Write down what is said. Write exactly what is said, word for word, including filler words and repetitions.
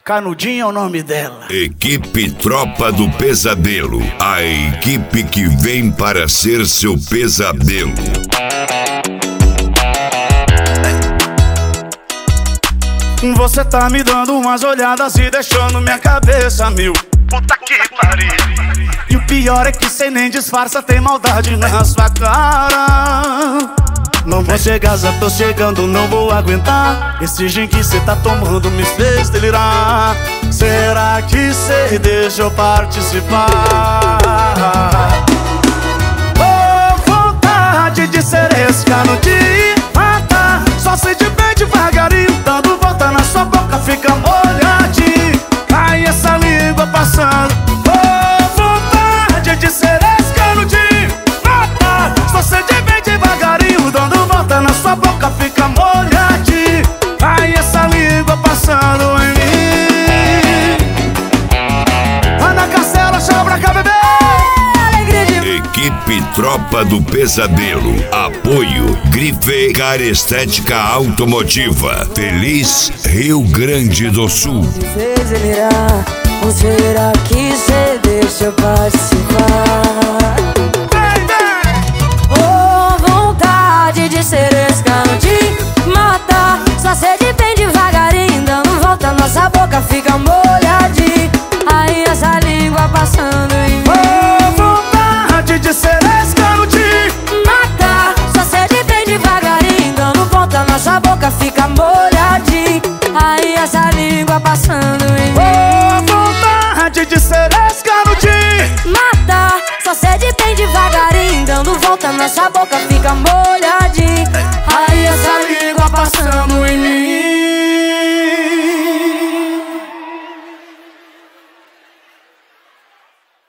Canudinho é o nome dela. Equipe Tropa do Pesadelo, a equipe que vem para ser seu pesadelo. Você tá me dando umas olhadas e deixando minha cabeça mil. Puta que pariu. E o pior é que cê nem disfarça, tem maldade na sua cara. Não vou chegar, já tô chegando, não vou aguentar. Esse gin que cê tá tomando me fez delirar. Será que cê deixa eu participar? Oh, vontade de ser esse canudinho, mata. Só sei de bem devagarinho, dando volta na sua boca, fica molhadinho. Ai, essa língua passando. Oh, vontade de ser esse canudinho, mata. Só sei de bem devagarinho, dando volta na sua boca, fica molhadinho. Ai, essa língua passando em mim. Ana Castela, chama pra cá, bebê. Equipe Tropa do Pesadelo. Apoio Grife Car Estética Automotiva. Feliz Rio Grande do Sul. Me fez delirar, ou será que cê deixa eu participar? Oh, vontade de ser esse canudinho, mata. Só cede bem devagarinho, dando volta, nossa boca fica molhadinha. Aí essa língua passando em mim. De ser esse canudinho, mata. Só cede bem devagarinho, dando volta, nossa boca fica molhadinha. Aí essa língua passando em mim. Oh, vontade de ser esse canudinho, mata. Só cede bem devagarinho, dando volta, nossa boca fica molhadinha.